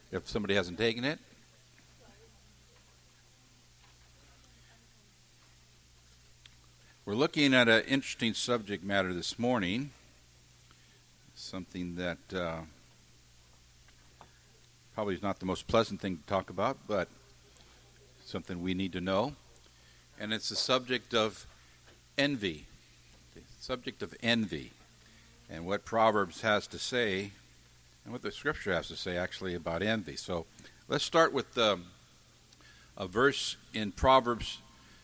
if somebody hasn't taken it. We're looking at an interesting subject matter this morning, something that probably is not the most pleasant thing to talk about, but something we need to know. And it's the subject of envy. The subject of envy. And what Proverbs has to say, and what the Scripture has to say actually about envy. So let's start with a verse in Proverbs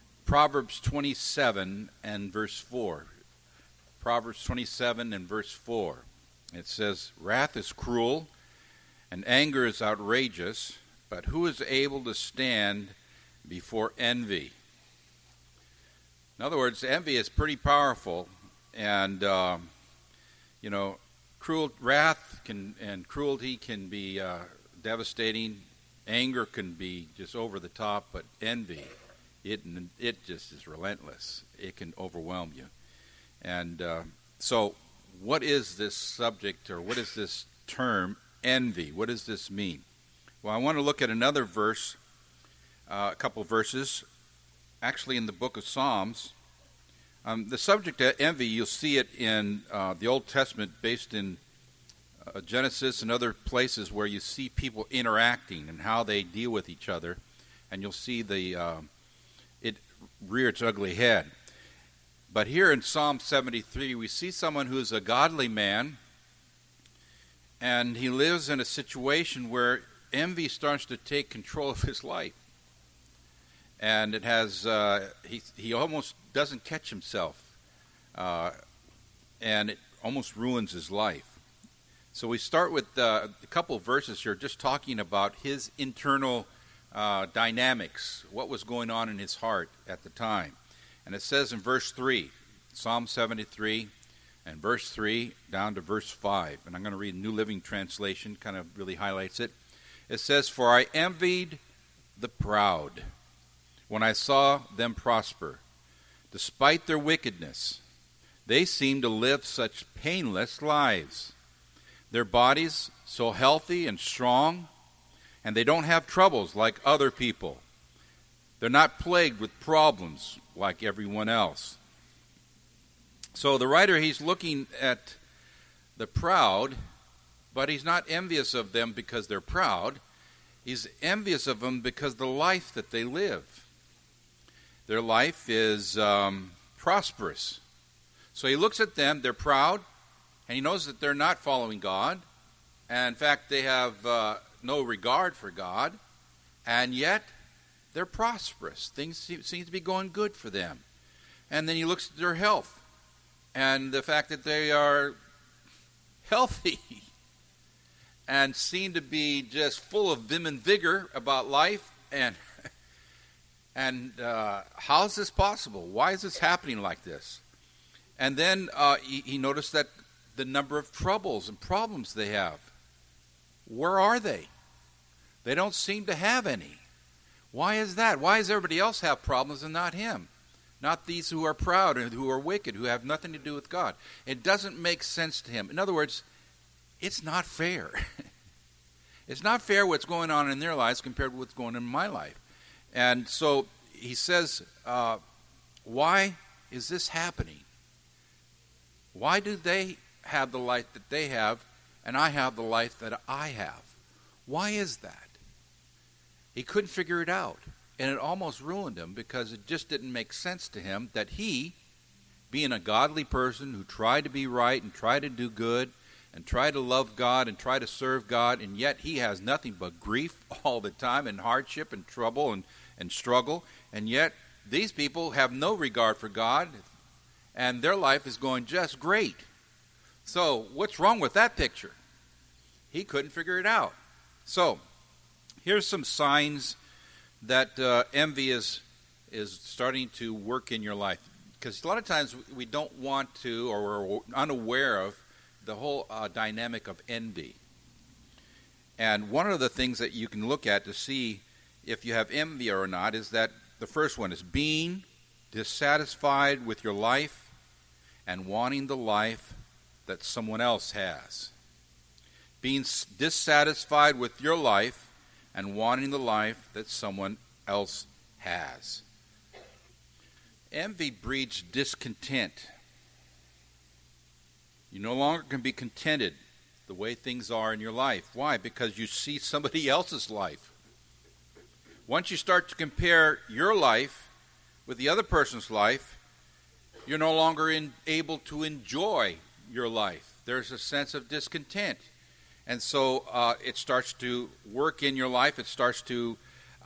27 and verse 4. Proverbs 27 and verse 4. It says, "Wrath is cruel, and anger is outrageous, but who is able to stand before envy?" In other words, envy is pretty powerful, and wrath and cruelty can be devastating. Anger can be just over the top, but envy, it just is relentless. It can overwhelm you. And so what is this subject, or what is this term, envy? What does this mean? Well, I want to look at another verse, a couple verses, actually in the book of Psalms. The subject of envy, you'll see it in the Old Testament, based in Genesis and other places where you see people interacting and how they deal with each other, and you'll see it rear its ugly head. But here in Psalm 73, we see someone who is a godly man, and he lives in a situation where envy starts to take control of his life. And it has, he almost doesn't catch himself, and it almost ruins his life. So we start with a couple of verses here just talking about his internal dynamics, what was going on in his heart at the time. And it says in verse 3, Psalm 73, and verse 3 down to verse 5. And I'm going to read New Living Translation, kind of really highlights it. It says, "For I envied the proud when I saw them prosper. Despite their wickedness, they seem to live such painless lives. Their bodies so healthy and strong, and they don't have troubles like other people. They're not plagued with problems like everyone else." So the writer, he's looking at the proud, but he's not envious of them because they're proud. He's envious of them because of the life that they live. Their life is prosperous. So he looks at them, they're proud, and he knows that they're not following God. And in fact, they have no regard for God, and yet they're prosperous. Things seem to be going good for them. And then he looks at their health, and the fact that they are healthy and seem to be just full of vim and vigor about life. And how is this possible? Why is this happening like this? And then he noticed that the number of troubles and problems they have. Where are they? They don't seem to have any. Why is that? Why does everybody else have problems and not him? Not these who are proud and who are wicked, who have nothing to do with God. It doesn't make sense to him. In other words, it's not fair. It's not fair what's going on in their lives compared to what's going on in my life. And so he says, why is this happening? Why do they have the life that they have, and I have the life that I have? Why is that? He couldn't figure it out, and it almost ruined him because it just didn't make sense to him that he, being a godly person who tried to be right and tried to do good and tried to love God and try to serve God, and yet he has nothing but grief all the time and hardship and trouble and struggle, and yet these people have no regard for God, and their life is going just great. So what's wrong with that picture? He couldn't figure it out. So here's some signs that envy is starting to work in your life. Because a lot of times we don't want to, or we're unaware of the whole dynamic of envy. And one of the things that you can look at to see if you have envy or not is that the first one is being dissatisfied with your life and wanting the life that someone else has. being dissatisfied with your life and wanting the life that someone else has. Envy breeds discontent. You no longer can be contented the way things are in your life. Why? Because you see somebody else's life. Once you start to compare your life with the other person's life, you're no longer able to enjoy your life. There's a sense of discontent. And so it starts to work in your life. It starts to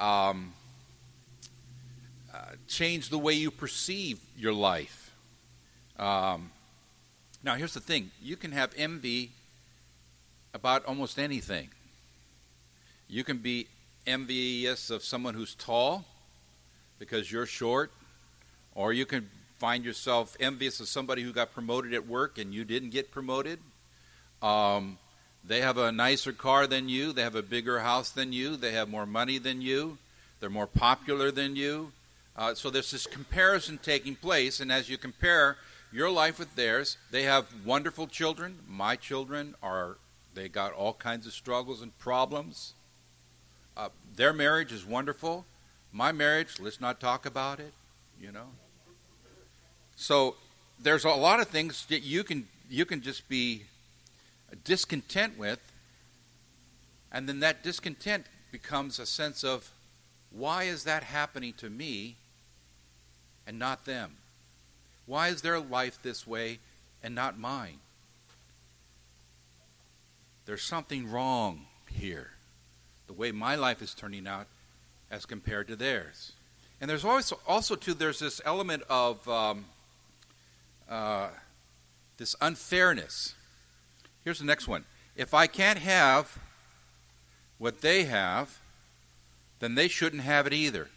change the way you perceive your life. Now, here's the thing. You can have envy about almost anything. You can be envious of someone who's tall because you're short, or you can find yourself envious of somebody who got promoted at work and you didn't get promoted. They have a nicer car than you. They have a bigger house than you. They have more money than you. They're more popular than you. So there's this comparison taking place, and as you compare your life with theirs, they have wonderful children. My children they got all kinds of struggles and problems. Their marriage is wonderful. My marriage, let's not talk about it, So there's a lot of things that you can just be discontent with, and then that discontent becomes a sense of, why is that happening to me and not them? Why is their life this way and not mine? There's something wrong here, the way my life is turning out as compared to theirs. And there's also too, there's this element of this unfairness. Here's the next one. If I can't have what they have, then they shouldn't have it either.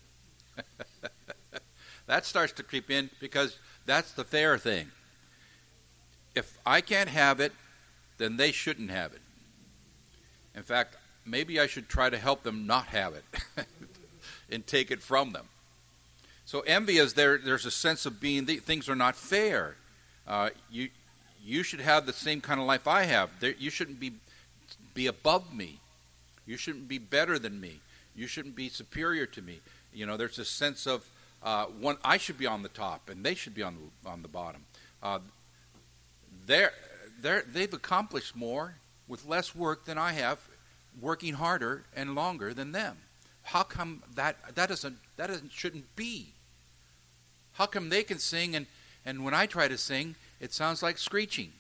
That starts to creep in because that's the fair thing. If I can't have it, then they shouldn't have it. In fact, maybe I should try to help them not have it and take it from them. So envy is there's a sense of being, things are not fair. You should have the same kind of life I have. You shouldn't be above me. You shouldn't be better than me. You shouldn't be superior to me. There's a sense of I should be on the top and they should be on the bottom. They've accomplished more with less work than I have, working harder and longer than them. How come that shouldn't be? How come they can sing and when I try to sing, it sounds like screeching?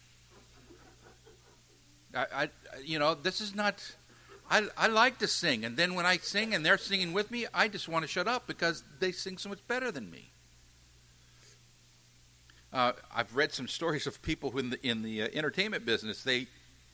This is not. I like to sing, and then when I sing and they're singing with me, I just want to shut up because they sing so much better than me. I've read some stories of people who in the entertainment business. They,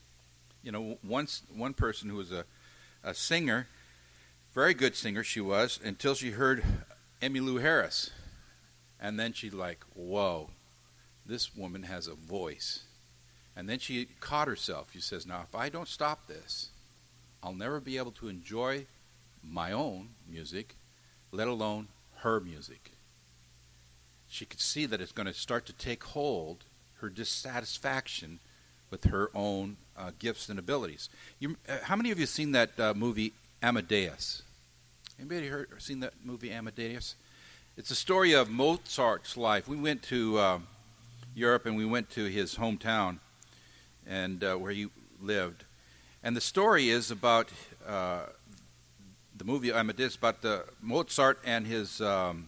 one person who was a singer, very good singer she was, until she heard Emmylou Harris, and then she's like, "Whoa, this woman has a voice." And then she caught herself. She says, "Now, if I don't stop this, I'll never be able to enjoy my own music, let alone her music." She could see that it's going to start to take hold, her dissatisfaction with her own gifts and abilities. How many of you have seen that movie Amadeus? Anybody seen that movie Amadeus? It's a story of Mozart's life. We went to Europe and we went to his hometown and where he lived. And the story is about the movie Amadeus, about Mozart and his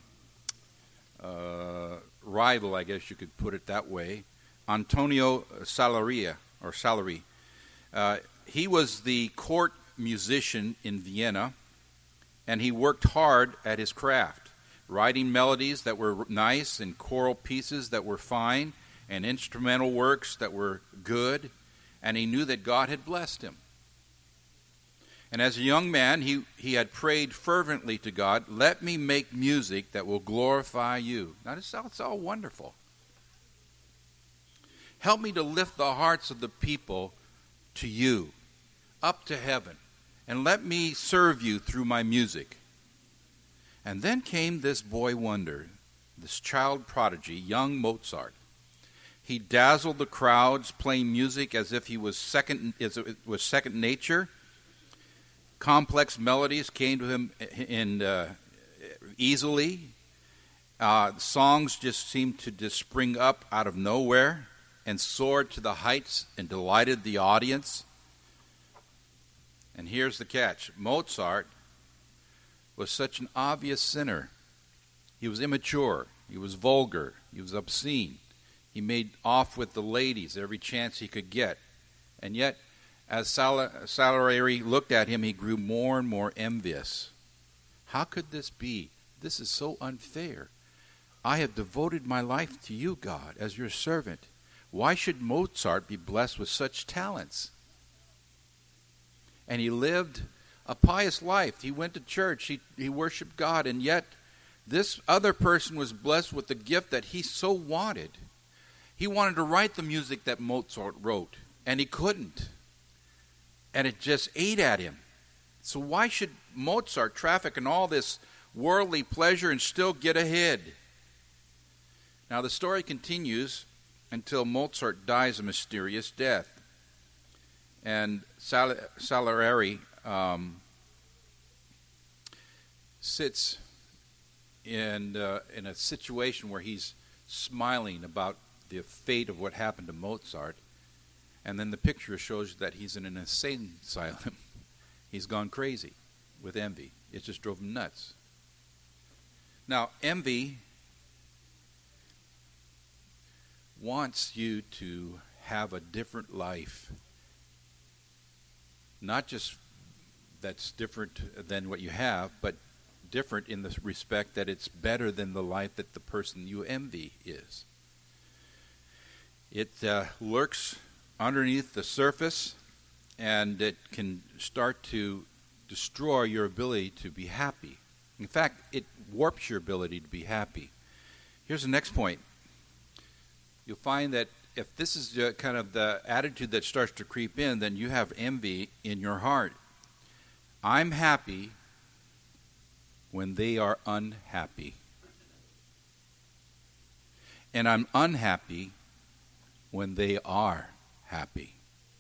rival, I guess you could put it that way, Antonio Salieri. He was the court musician in Vienna, and he worked hard at his craft, writing melodies that were nice and choral pieces that were fine and instrumental works that were good, and he knew that God had blessed him. And as a young man, he had prayed fervently to God, "Let me make music that will glorify you." Now, it's all wonderful. "Help me to lift the hearts of the people to you, up to heaven, and let me serve you through my music." And then came this boy wonder, this child prodigy, young Mozart. He dazzled the crowds, playing music as if it was second nature. Complex melodies came to him easily. Songs just seemed to just spring up out of nowhere and soared to the heights and delighted the audience. And here's the catch. Mozart was such an obvious sinner. He was immature. He was vulgar. He was obscene. He made off with the ladies every chance he could get. And yet, as Salieri looked at him, he grew more and more envious. How could this be? This is so unfair. I have devoted my life to you, God, as your servant. Why should Mozart be blessed with such talents? And he lived a pious life. He went to church. He worshiped God. And yet, this other person was blessed with the gift that he so wanted. He wanted to write the music that Mozart wrote, and he couldn't. And it just ate at him. So why should Mozart traffic in all this worldly pleasure and still get ahead? Now the story continues until Mozart dies a mysterious death. And Salieri sits in a situation where he's smiling about the fate of what happened to Mozart, and then the picture shows that he's in an insane asylum. He's gone crazy with envy. It just drove him nuts. Now, envy wants you to have a different life. Not just that's different than what you have, but different in the respect that it's better than the life that the person you envy is. It lurks underneath the surface, and it can start to destroy your ability to be happy. In fact, it warps your ability to be happy. Here's the next point. You'll find that if this is kind of the attitude that starts to creep in, then you have envy in your heart. I'm happy when they are unhappy. And I'm unhappy when they are happy.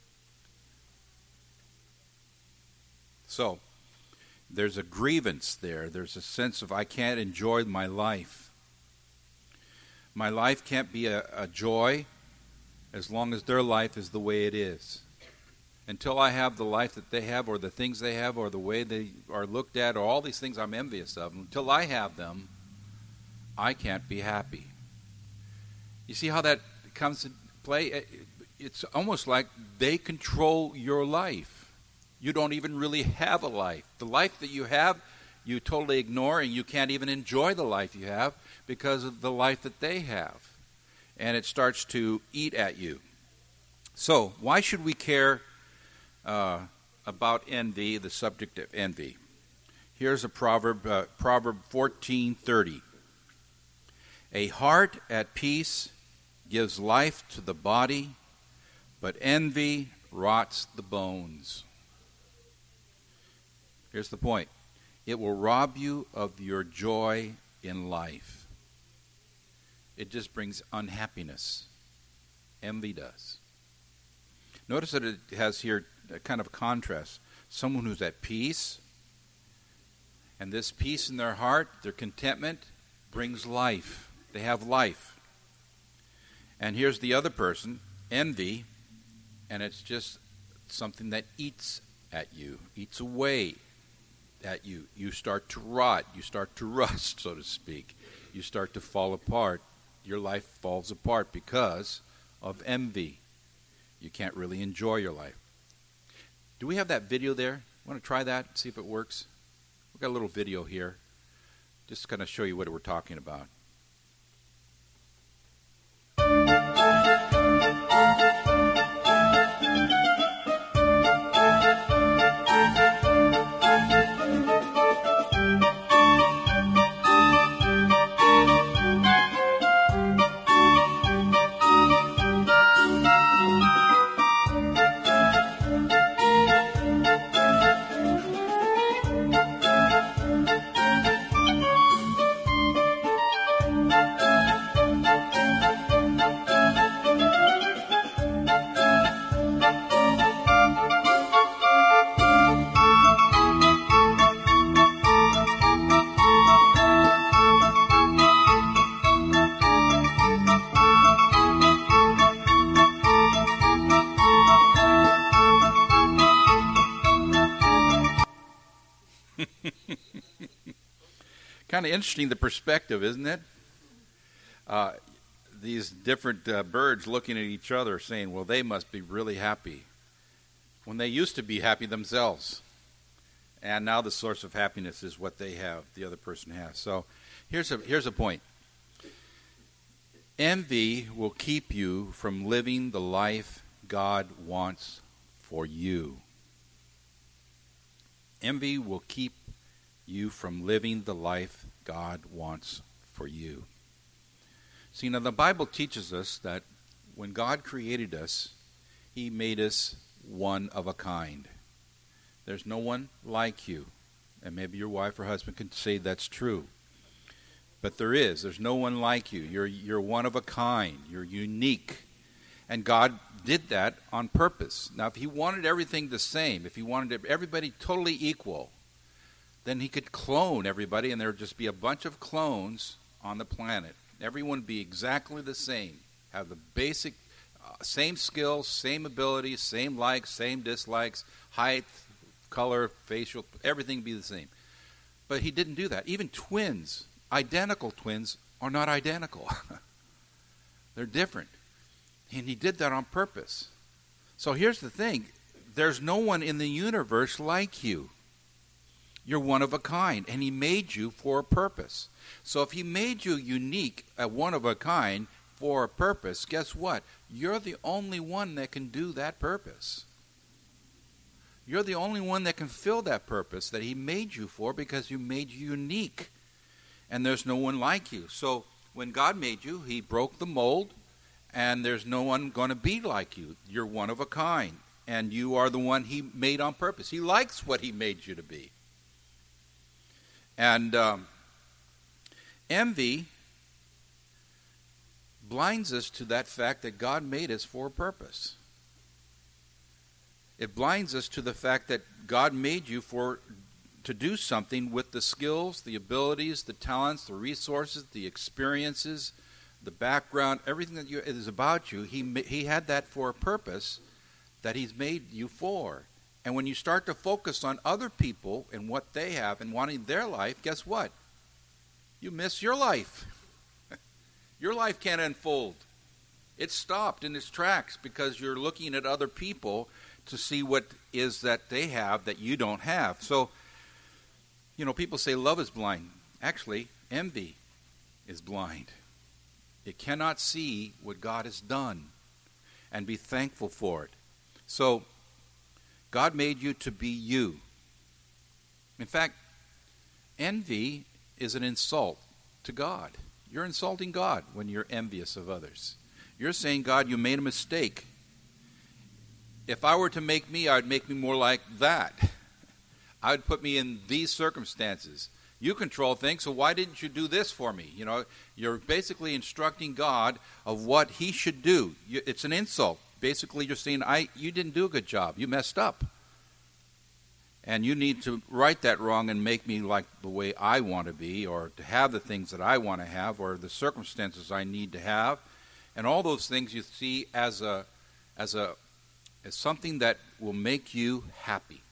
So, there's a grievance there. There's a sense of I can't enjoy my life. My life can't be a joy as long as their life is the way it is. Until I have the life that they have, or the things they have, or the way they are looked at, or all these things I'm envious of, until I have them, I can't be happy. You see how that comes to play? It's almost like they control your life. You don't even really have a life. The life that you have, you totally ignore, and you can't even enjoy the life you have because of the life that they have. And it starts to eat at you. So, why should we care about envy, the subject of envy? Here's a proverb, Proverb 14:30. A heart at peace gives life to the body, but envy rots the bones. Here's the point. It will rob you of your joy in life. It just brings unhappiness. Envy does. Notice that it has here a kind of contrast. Someone who's at peace, and this peace in their heart, their contentment, brings life. They have life. And here's the other person, envy, and it's just something that eats at you, eats away at you. You start to rot. You start to rust, so to speak. You start to fall apart. Your life falls apart because of envy. You can't really enjoy your life. Do we have that video there? Want to try that, see if it works? We've got a little video here. Just kind of show you what we're talking about. Kind of interesting, the perspective, isn't it? These different birds looking at each other saying, well, they must be really happy, when they used to be happy themselves. And now the source of happiness is what they have, the other person has. So here's a point. Envy will keep you from living the life God wants for you. Envy will keep you from living the life God wants for you. See, now the Bible teaches us that when God created us, He made us one of a kind. There's no one like you. And maybe your wife or husband can say that's true. But there's no one like you. You're one of a kind. You're unique. And God did that on purpose. Now, if He wanted everything the same, if He wanted everybody totally equal, then He could clone everybody and there would just be a bunch of clones on the planet. Everyone would be exactly the same, have the basic same skills, same abilities, same likes, same dislikes, height, color, facial, everything would be the same. But He didn't do that. Even twins, identical twins, are not identical. They're different. And He did that on purpose. So here's the thing. There's no one in the universe like you. You're one of a kind, and He made you for a purpose. So if He made you unique, one of a kind, for a purpose, guess what? You're the only one that can do that purpose. You're the only one that can fill that purpose that He made you for, because He made you unique. And there's no one like you. So when God made you, He broke the mold, and there's no one going to be like you. You're one of a kind, and you are the one He made on purpose. He likes what He made you to be. And envy blinds us to that fact that God made us for a purpose. It blinds us to the fact that God made you to do something with the skills, the abilities, the talents, the resources, the experiences, the background, everything that is about you. He had that for a purpose that He's made you for. And when you start to focus on other people and what they have and wanting their life, guess what? You miss your life. Your life can't unfold. It's stopped in its tracks because you're looking at other people to see what is that they have that you don't have. So, people say love is blind. Actually, envy is blind. It cannot see what God has done and be thankful for it. So, God made you to be you. In fact, envy is an insult to God. You're insulting God when you're envious of others. You're saying, God, you made a mistake. If I were to make me, I would make me more like that. I would put me in these circumstances. You control things, so why didn't you do this for me? You're basically instructing God of what He should do. It's an insult. Basically, you're saying, you didn't do a good job. You messed up. And you need to right that wrong and make me like the way I want to be, or to have the things that I want to have, or the circumstances I need to have. And all those things you see as something that will make you happy,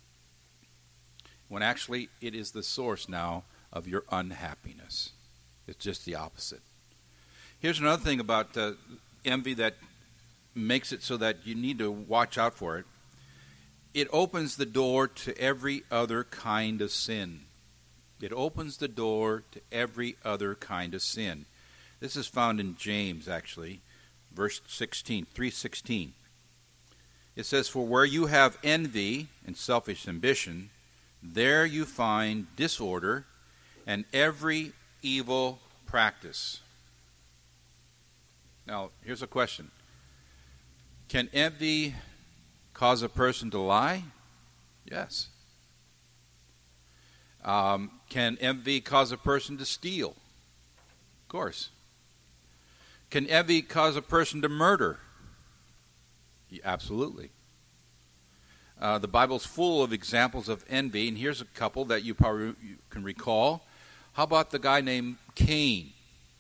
when actually it is the source now of your unhappiness. It's just the opposite. Here's another thing about envy that makes it so that you need to watch out for it. It opens the door to every other kind of sin. It opens the door to every other kind of sin. This is found in James, actually, verse 16, 3:16. It says, "For where you have envy and selfish ambition, there you find disorder and every evil practice." Now, here's a question. Can envy cause a person to lie? Yes. Can envy cause a person to steal? Of course. Can envy cause a person to murder? Yeah, absolutely. The Bible's full of examples of envy, and here's a couple that you probably can recall. How about the guy named Cain?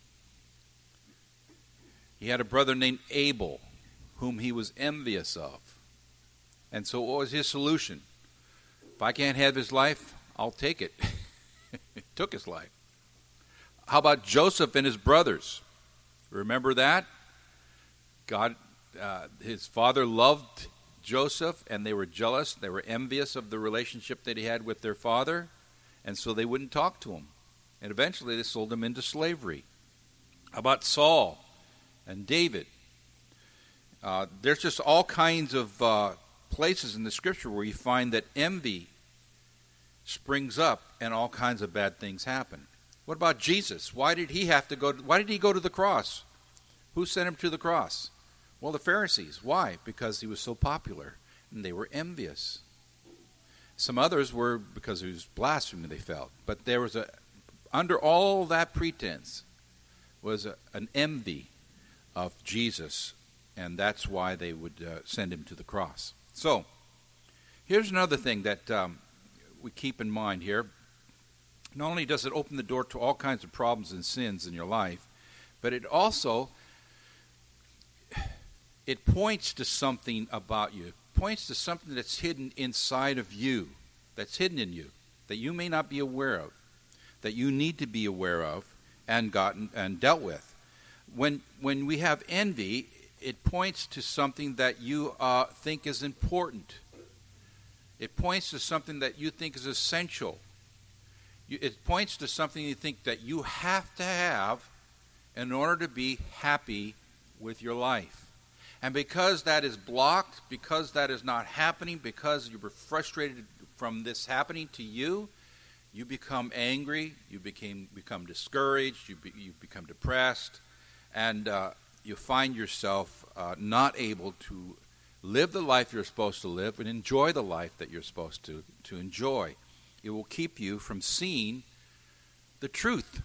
He had a brother named Abel, whom he was envious of. And so what was his solution? If I can't have his life, I'll take it. He took his life. How about Joseph and his brothers? Remember that? His father loved Joseph, and they were jealous. They were envious of the relationship that he had with their father, and so they wouldn't talk to him. And eventually they sold him into slavery. How about Saul and David? There's just all kinds of places in the Scripture where you find that envy springs up and all kinds of bad things happen. What about Jesus? Why did he go to the cross? Who sent him to the cross? Well, the Pharisees. Why? Because he was so popular, and they were envious. Some others were because he was blasphemy, they felt. But there was under all that pretense was an envy of Jesus, and that's why they would send him to the cross. So, here's another thing that we keep in mind here. Not only does it open the door to all kinds of problems and sins in your life, but it also points to something about you. It points to something that's hidden inside of you, that's hidden in you, that you may not be aware of, that you need to be aware of and dealt with. When we have envy, it points to something that you think is important. It points to something that you think is essential. It points to something you think that you have to have in order to be happy with your life. And because that is blocked, because that is not happening, because you were frustrated from this happening to you, you become angry, you become discouraged, you become depressed, and you find yourself not able to live the life you're supposed to live and enjoy the life that you're supposed to enjoy. It will keep you from seeing the truth.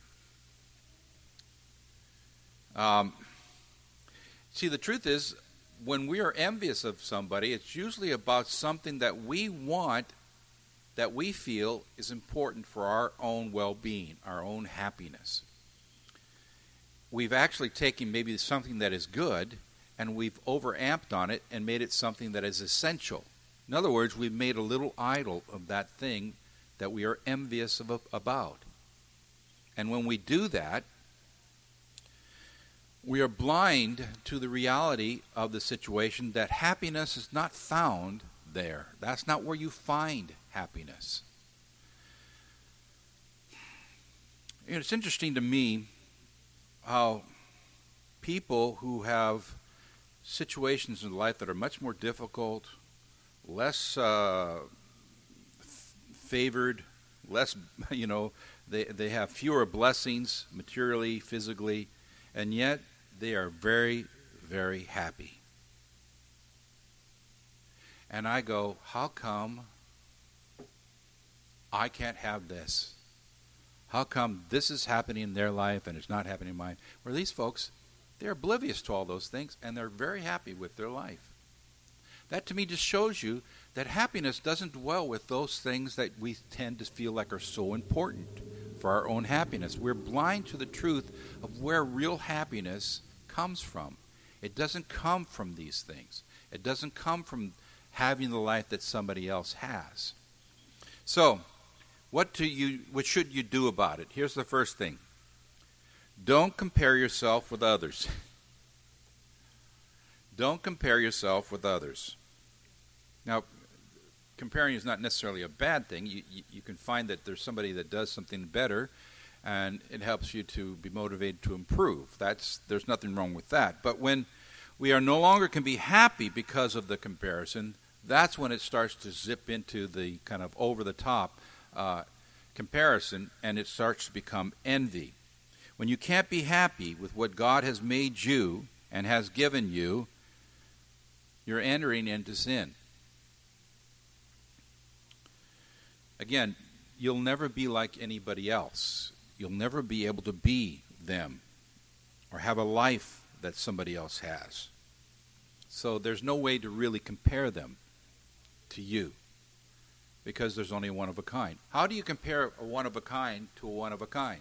See, the truth is, when we are envious of somebody, it's usually about something that we want, that we feel is important for our own well-being, our own happiness. We've actually taken maybe something that is good, and we've overamped on it and made it something that is essential. In other words, we've made a little idol of that thing that we are envious about. And when we do that, we are blind to the reality of the situation, that happiness is not found there. That's not where you find happiness. It's interesting to me how people who have situations in life that are much more difficult, less favored, less, they have fewer blessings materially, physically, and yet they are very, very happy. And I go, how come I can't have this? How come this is happening in their life and it's not happening in mine? Where these folks, they're oblivious to all those things, and they're very happy with their life. That to me just shows you that happiness doesn't dwell with those things that we tend to feel like are so important for our own happiness. We're blind to the truth of where real happiness comes from. It doesn't come from these things. It doesn't come from having the life that somebody else has. So, what should you do about it? Here's the first thing. Don't compare yourself with others. Don't compare yourself with others. Now, comparing is not necessarily a bad thing. You can find that there's somebody that does something better, and it helps you to be motivated to improve. There's nothing wrong with that. But when we are no longer can be happy because of the comparison, that's when it starts to zip into the kind of over-the-top comparison, and it starts to become envy. When you can't be happy with what God has made you and has given you, you're entering into sin. Again, you'll never be like anybody else. You'll never be able to be them or have a life that somebody else has. So there's no way to really compare them to you, because there's only one of a kind. How do you compare a one of a kind to a one of a kind?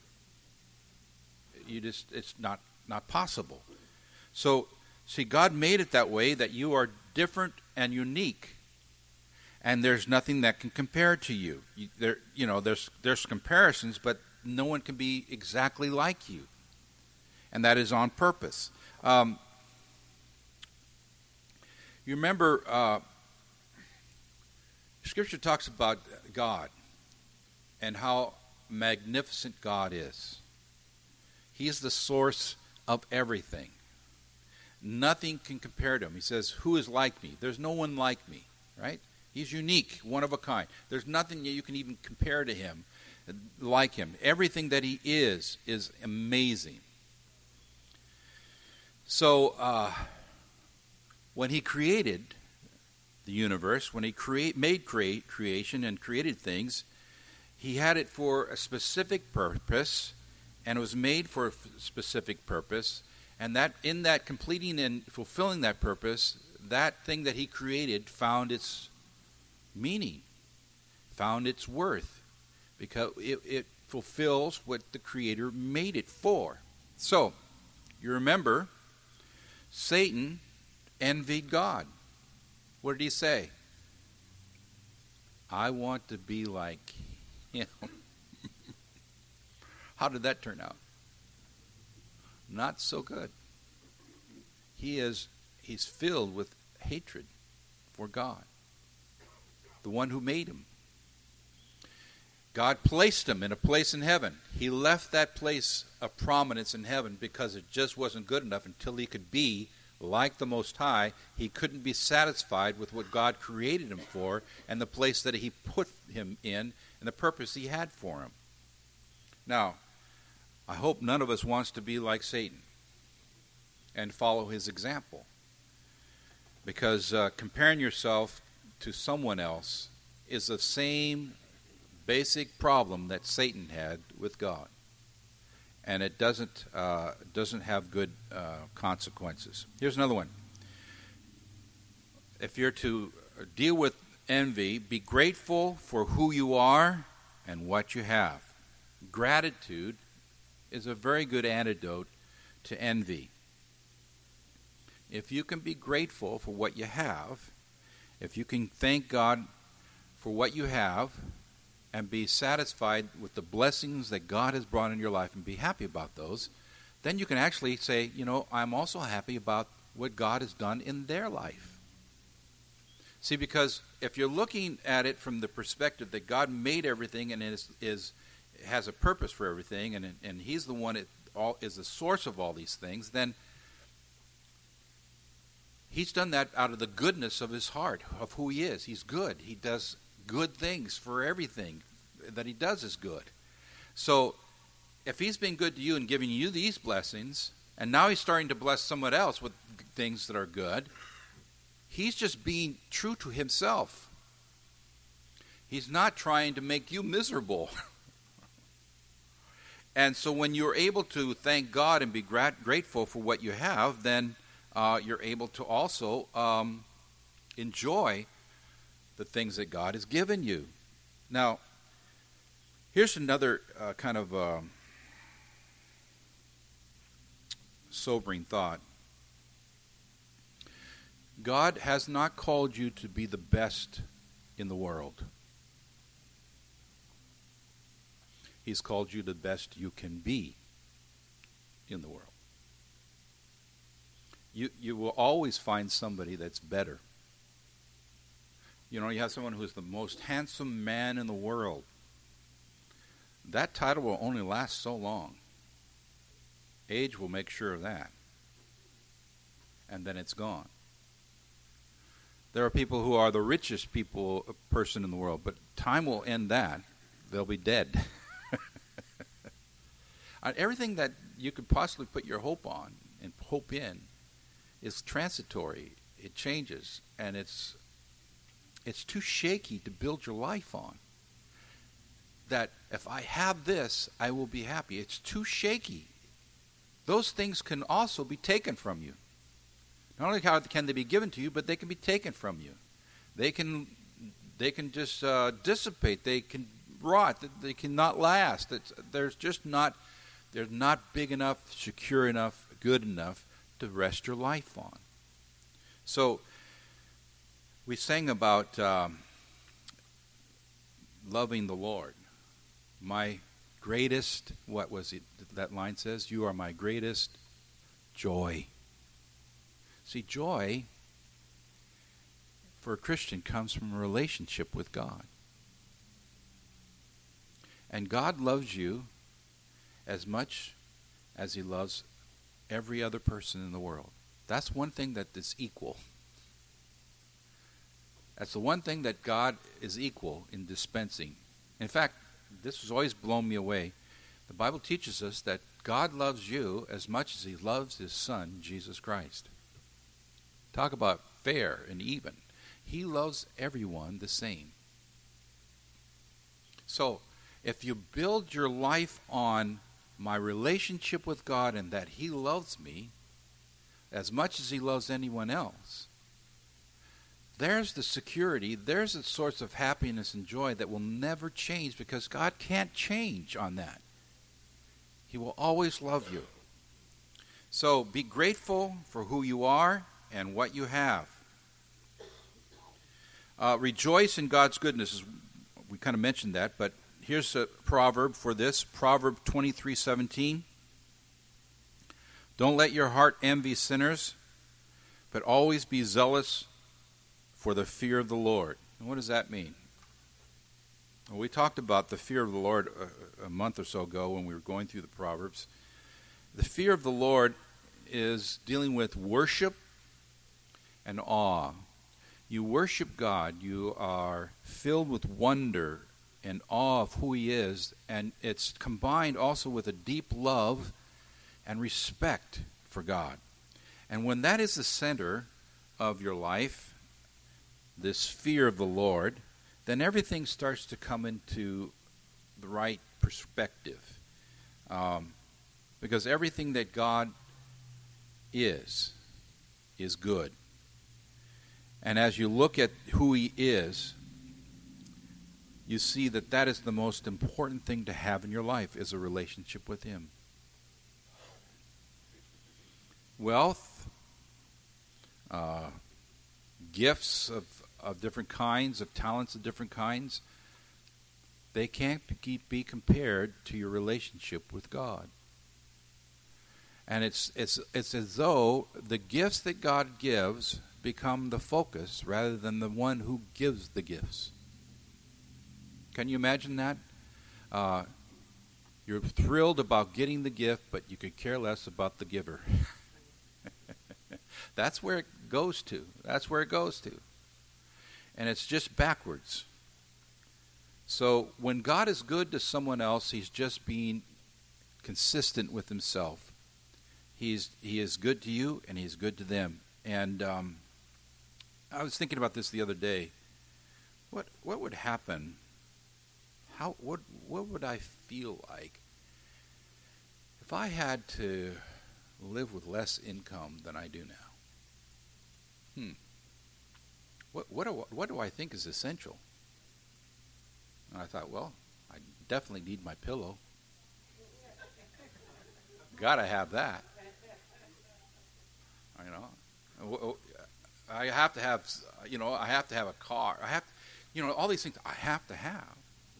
It's not possible. So, see, God made it that way, that you are different and unique, and there's nothing that can compare to you. There's comparisons, but no one can be exactly like you. And that is on purpose. You remember, Scripture talks about God and how magnificent God is. He is the source of everything. Nothing can compare to him. He says, who is like me? There's no one like me, right? He's unique, one of a kind. There's nothing you can even compare to him, like him. Everything that he is amazing. So, when he created the universe, when he made creation and created things, he had it for a specific purpose, and it was made for a specific purpose, and that in that completing and fulfilling that purpose, that thing that he created found its meaning, found its worth, because it fulfills what the Creator made it for. So, you remember, Satan envied God. What did he say? I want to be like him. How did that turn out? Not so good. He's filled with hatred for God, the one who made him. God placed him in a place in heaven. He left that place of prominence in heaven because it just wasn't good enough until he could be like the Most High. He couldn't be satisfied with what God created him for and the place that he put him in and the purpose he had for him. Now, I hope none of us wants to be like Satan and follow his example, because comparing yourself to someone else is the same basic problem that Satan had with God, and it doesn't have good consequences. Here's another one. If you're to deal with envy, be grateful for who you are and what you have. Gratitude is a very good antidote to envy. If you can be grateful for what you have, if you can thank God for what you have and be satisfied with the blessings that God has brought in your life and be happy about those, then you can actually say, I'm also happy about what God has done in their life. See, because if you're looking at it from the perspective that God made everything and has a purpose for everything, and he's the one that is the source of all these things, then he's done that out of the goodness of his heart, of who he is. He's good. He does good things for everything that he does is good. So if he's been good to you and giving you these blessings, and now he's starting to bless someone else with things that are good, he's just being true to himself. He's not trying to make you miserable. And so when you're able to thank God and be grateful for what you have, then you're able to also enjoy the things that God has given you. Now, here's another kind of sobering thought. God has not called you to be the best in the world. He's called you the best you can be in the world. You will always find somebody that's better. You have someone who's the most handsome man in the world. That title will only last so long. Age will make sure of that. And then it's gone. There are people who are the richest person in the world, but time will end that. They'll be dead. Everything that you could possibly put your hope on and hope in is transitory. It changes, and it's too shaky to build your life on. That if I have this, I will be happy. It's too shaky. Those things can also be taken from you. Not only can they be given to you, but they can be taken from you. They can just dissipate. They can rot. They cannot last. They're not big enough, secure enough, good enough to rest your life on. So we sang about loving the Lord. My greatest, what was it that line says? You are my greatest joy. See, joy for a Christian comes from a relationship with God. And God loves you as much as he loves every other person in the world. That's one thing that is equal. That's the one thing that God is equal in dispensing. In fact, this has always blown me away. The Bible teaches us that God loves you as much as he loves his Son, Jesus Christ. Talk about fair and even. He loves everyone the same. So, if you build your life on my relationship with God and that he loves me as much as he loves anyone else, there's the security, there's the source of happiness and joy that will never change, because God can't change on that. He will always love you. So be grateful for who you are and what you have. Rejoice in God's goodness. We kind of mentioned that, but here's a proverb for this. Proverb 23:17. Don't let your heart envy sinners, but always be zealous for the fear of the Lord. And what does that mean? Well, we talked about the fear of the Lord a month or so ago when we were going through the Proverbs. The fear of the Lord is dealing with worship and awe. You worship God. You are filled with wonder and awe of who he is, and it's combined also with a deep love and respect for God. And when that is the center of your life, this fear of the Lord, then everything starts to come into the right perspective. Because everything that God is good. And as you look at who he is, you see that that is the most important thing to have in your life, is a relationship with him. Wealth, gifts of different kinds, of talents of different kinds, they can't be compared to your relationship with God. And it's as though the gifts that God gives become the focus rather than the one who gives the gifts. Can you imagine that? You're thrilled about getting the gift, but you could care less about the giver. That's where it goes to. That's where it goes to. And it's just backwards. So when God is good to someone else, he's just being consistent with himself. He is good to you, and he's good to them. And I was thinking about this the other day. What would happen? What would I feel like if I had to live with less income than I do now? What do I think is essential? And I thought, well, I definitely need my pillow. Gotta have that. You know, I have to have. I have to have a car. All these things I have to have.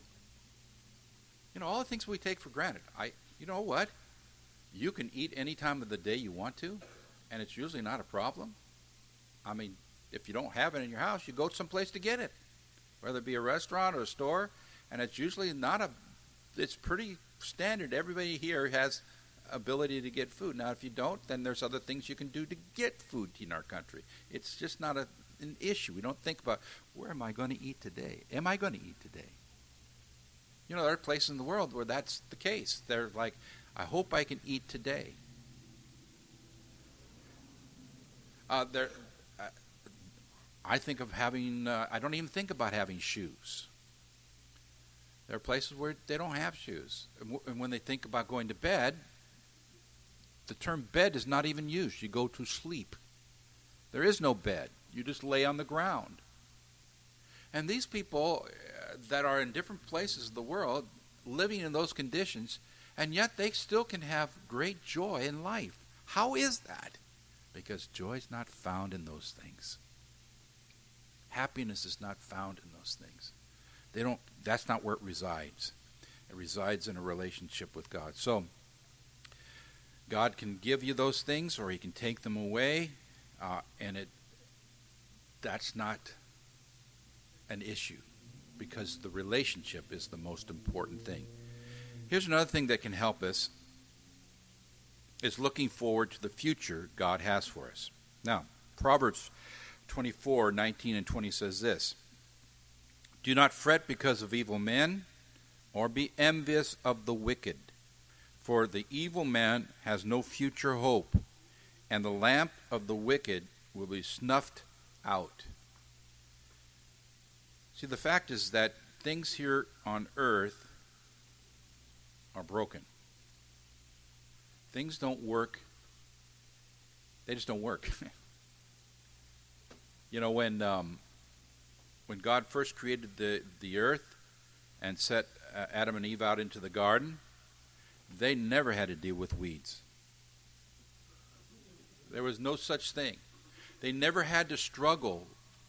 All the things we take for granted. You know what? You can eat any time of the day you want to, and it's usually not a problem. I mean, if you don't have it in your house, you go someplace to get it, whether it be a restaurant or a store, and it's usually it's pretty standard. Everybody here has ability to get food. Now, if you don't, then there's other things you can do to get food in our country. It's just not an issue. We don't think about, where am I going to eat today? Am I going to eat today? There are places in the world where that's the case. They're like, I hope I can eat today. I think of having, I don't even think about having shoes. There are places where they don't have shoes. And when they think about going to bed, the term bed is not even used. You go to sleep. There is no bed. You just lay on the ground. And these people that are in different places of the world, living in those conditions, and yet they still can have great joy in life. How is that? Because joy is not found in those things. Happiness is not found in those things. That's not where it resides. It resides in a relationship with God. So, God can give you those things, or He can take them away, and that's not an issue, because the relationship is the most important thing. Here's another thing that can help us, is looking forward to the future God has for us. Now, Proverbs 24:19 and 20 says this: "Do not fret because of evil men, or be envious of the wicked. For the evil man has no future hope, and the lamp of the wicked will be snuffed out." See, the fact is that things here on earth are broken. Things don't work. They just don't work. You know, when God first created the earth and set Adam and Eve out into the garden, they never had to deal with weeds. There was no such thing. They never had to struggle.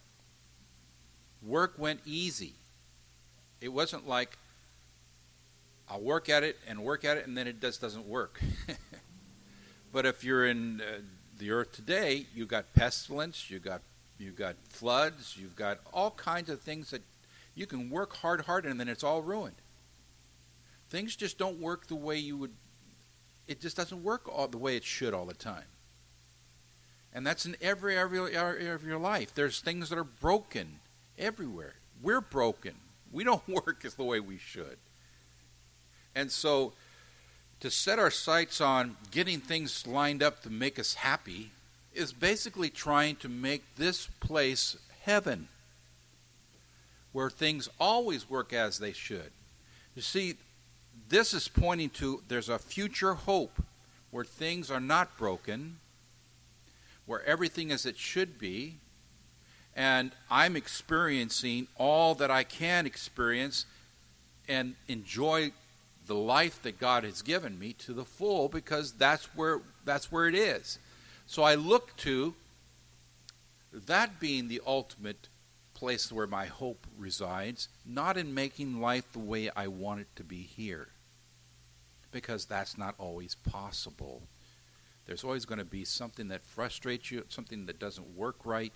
Work went easy. It wasn't like, I'll work at it, and then it just doesn't work. But if you're in the earth today, you've got pestilence, you've got floods, you've got all kinds of things that you can work hard, and then it's all ruined. Things just don't work the way you would. It just doesn't work the way it should all the time. And that's in every area of your life. There's things that are broken everywhere. We're broken. We don't work as the way we should. And so, to set our sights on getting things lined up to make us happy is basically trying to make this place heaven, where things always work as they should. You see, this is pointing to there's a future hope where things are not broken, where everything is as it should be, and I'm experiencing all that I can experience and enjoy the life that God has given me to the full, because that's where it is. So I look to that being the ultimate place where my hope resides, not in making life the way I want it to be here, because that's not always possible. There's always going to be something that frustrates you, something that doesn't work right.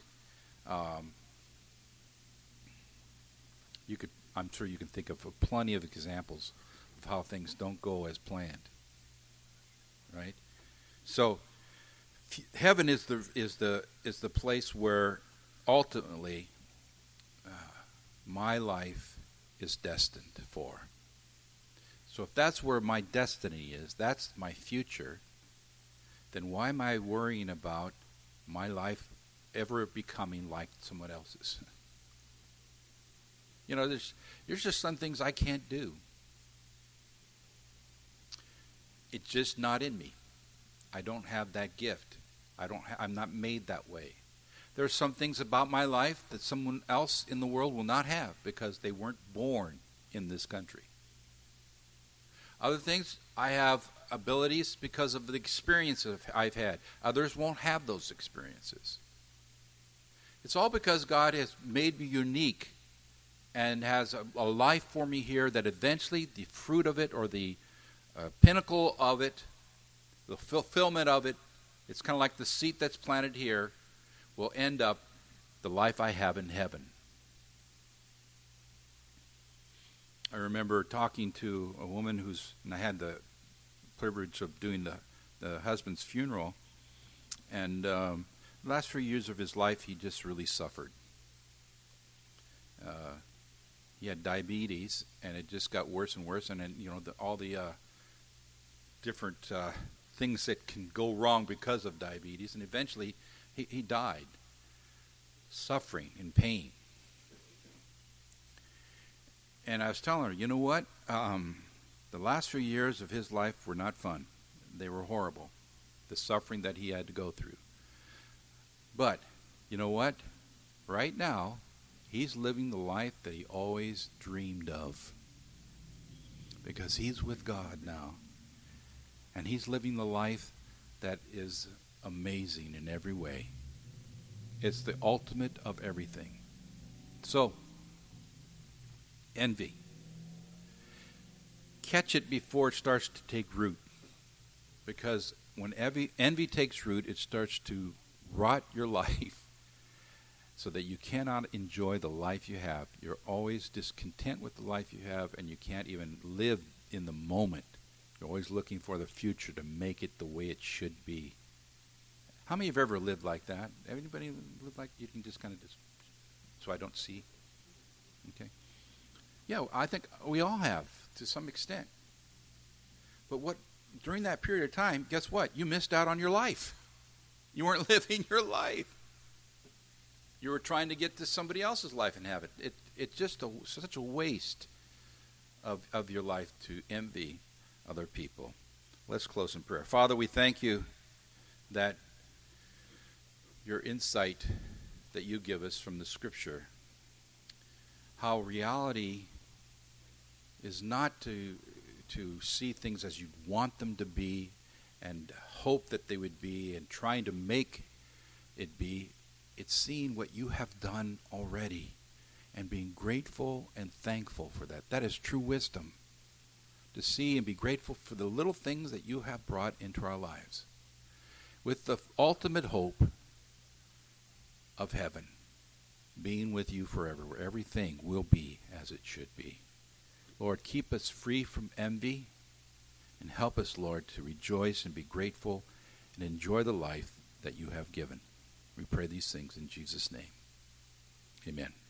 I'm sure you can think of plenty of examples of how things don't go as planned, right? So heaven is the place where ultimately my life is destined for. So if that's where my destiny is, that's my future, then why am I worrying about my life ever becoming like someone else's? You know, there's just some things I can't do. It's just not in me. I don't have that gift. I'm not made that way. There are some things about my life that someone else in the world will not have because they weren't born in this country. Other things, I have abilities because of the experiences I've had. Others won't have those experiences. It's all because God has made me unique and has a life for me here that eventually the fruit of it, or the pinnacle of it, the fulfillment of it, it's kind of like the seed that's planted here, will end up the life I have in heaven. I remember talking to a woman and I had the privilege of doing the husband's funeral, and the last few years of his life he just really suffered. He had diabetes, and it just got worse and worse, and then, all the different things that can go wrong because of diabetes, and eventually he died, suffering in pain. And I was telling her, you know what? The last few years of his life were not fun. They were horrible, the suffering that he had to go through. But, you know what? Right now, he's living the life that he always dreamed of, because he's with God now. And he's living the life that is amazing in every way. It's the ultimate of everything. So, envy. catch it before it starts to take root. Because when envy takes root, it starts to rot your life so that you cannot enjoy the life you have. You're always discontent with the life you have, and you can't even live in the moment. You're always looking for the future to make it the way it should be. How many have ever lived like that? Anybody live like you can just kind of so I don't see? Okay. Yeah, I think we all have to some extent. But during that period of time, guess what? You missed out on your life. You weren't living your life. You were trying to get to somebody else's life and have it. It's just such a waste of your life to envy other people. Let's close in prayer. Father, we thank you that your insight that you give us from the Scripture, how reality is not to see things as you want them to be and hope that they would be and trying to make it be. It's seeing what you have done already and being grateful and thankful for that. That is true wisdom, to see and be grateful for the little things that you have brought into our lives, with the ultimate hope of heaven, being with you forever, where everything will be as it should be. Lord, keep us free from envy and help us, Lord, to rejoice and be grateful and enjoy the life that you have given. We pray these things in Jesus' name. Amen.